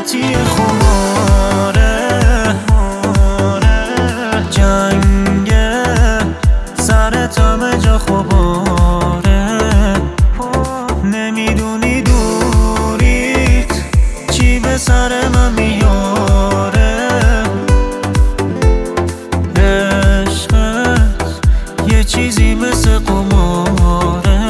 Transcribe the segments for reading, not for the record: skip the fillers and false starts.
غلطی خماره، جنگ سرت همه جا خباره. نمیدونی دوریت چی به سر من میاره. عشقت یه چیزی مثل قماره.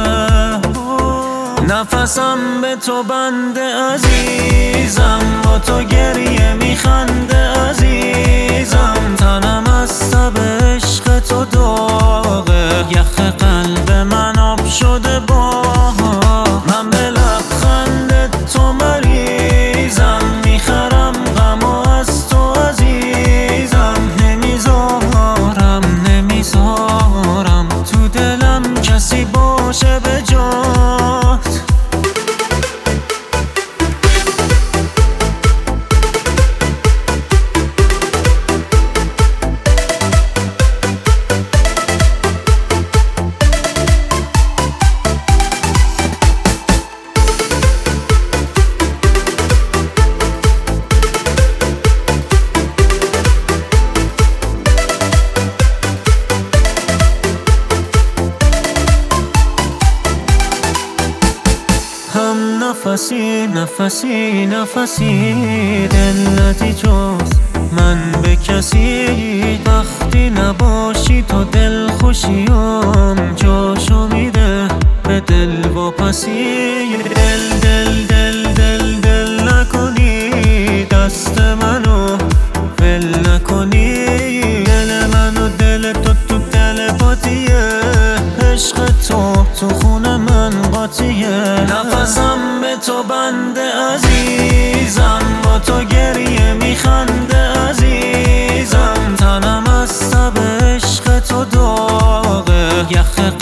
نفسم به تو بنده عزیزم، با تو گریه میخنده عزیزم. تنم از تب عشق تو داغه، یخ قلب من آب شده با من. به لبخند تو مریضم، میخرم غمو از تو عزیزم. نمیذارم تو دلم کسی باشه به جات. هم نفسی دلتی جز من به کسی. وقتی نباشی تو دل خوشیم جاشو میده به دل واپسی. دل نکنی دست منو ول نکنی. دل منو دل تو دل باتیه، عشق تو خون من قاطیه. نفسم به تو بنده عزیزم، با تو گریه میخنده عزیزم. تنم از تب عشق تو داغه، یخ